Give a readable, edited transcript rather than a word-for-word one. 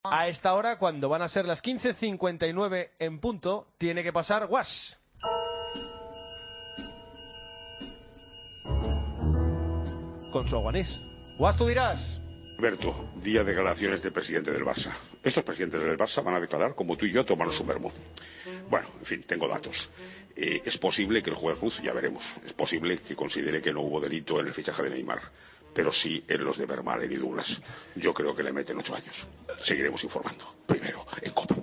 A esta hora, cuando van a ser las 15:59 en punto, tiene que pasar Wash. Con su aguanís. Wash, tú dirás. Alberto, día de declaraciones del presidente del Barça. Estos presidentes del Barça van a declarar como tú y yo tomarnos un vermú. Bueno, en fin, tengo datos. Es posible que el juez Ruz, ya veremos, es posible que considere que no hubo delito en el fichaje de Neymar, pero sí en los de Vermaelen y Douglas. Yo creo que le meten 8 años. Seguiremos informando. Primero, en COPE.